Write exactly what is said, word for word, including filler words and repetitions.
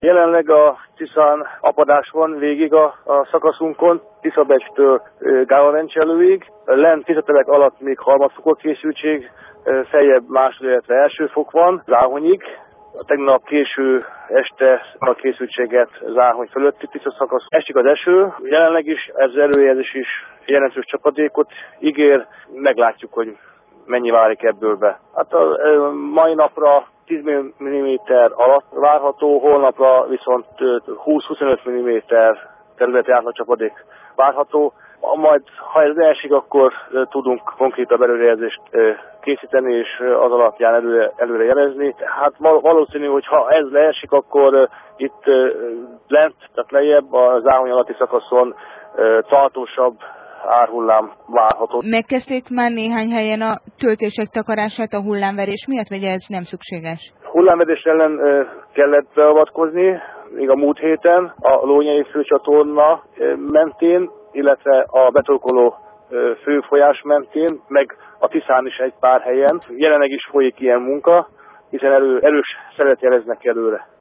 Jelenleg a Tiszán apadás van végig a, a szakaszunkon, Tiszabecstől Gálavencselőig. Lent Tiszatelek alatt még harmadfokos készültség, feljebb másod, illetve első fok van, Záhonyig. Tegnap késő este a készültséget Záhony fölötti Tisza szakasz. Esik az eső, jelenleg is ez előjelzés is jelentős csapadékot ígér, meglátjuk, hogy mennyi válik ebből be. Hát a mai napra tíz milliméter alatt várható, holnapra viszont húsz-huszonöt milliméter területi átlag várható. Majd, ha ez leesik, akkor tudunk konkrétabb előrejelzést készíteni, és az alapján előre, előre jelezni. Hát valószínű, hogy ha ez leesik, akkor itt lent, tehát lejjebb a Záhony alatti szakaszon tartósabb árhullám várható. Megkezdték már néhány helyen a töltések takarását a hullámverés miatt, vagy ez nem szükséges? Hullámverés ellen kellett beavatkozni, még a múlt héten a Lónyai főcsatorna mentén, illetve a betorkoló főfolyás mentén, meg a Tiszán is egy pár helyen. Jelenleg is folyik ilyen munka, hiszen elő, erős szelet jeleznek előre.